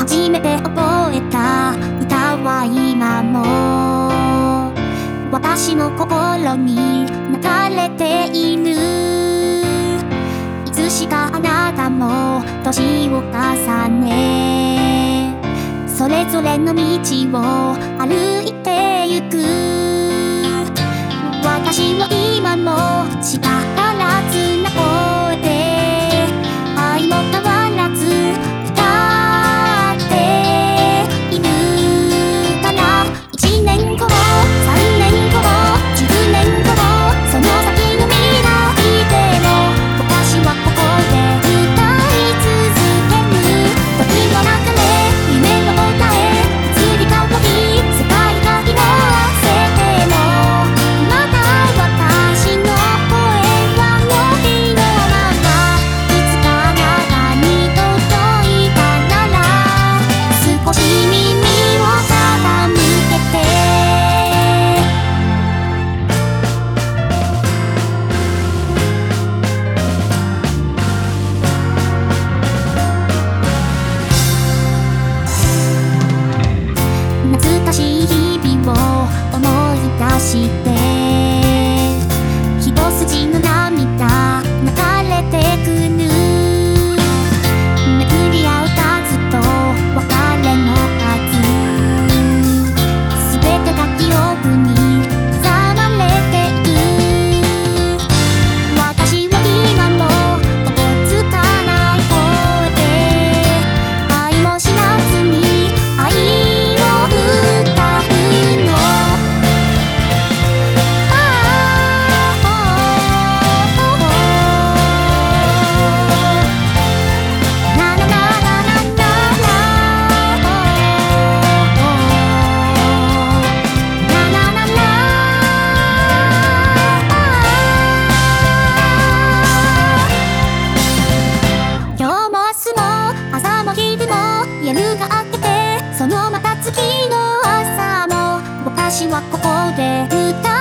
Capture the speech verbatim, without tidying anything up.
初めて覚えた歌は今も私の心に流れている。いつしかあなたも年を重ね、それぞれの道を歩いてゆく。私は今も力ずな声で愛も変わらず歌っているから。一年後、三年後、十年後、その先の未来でも私はここで歌い続ける。時の流れ、夢の答え、移り変わり世界が色あせてもまだ私の声は伸びのまま。いつかあなたに届いたなら少し耳を傾けて。懐かしい日々を思い出して一筋の涙流れてくる。巡り合う数と別れの数、すべてが記憶に刻まれている。私は今もおぼつかない声で愛も知らずに愛を歌うの。ああななななななななななな。今日も明日も朝も昼も夜が明けてそのまた次の朝も私はここで歌う。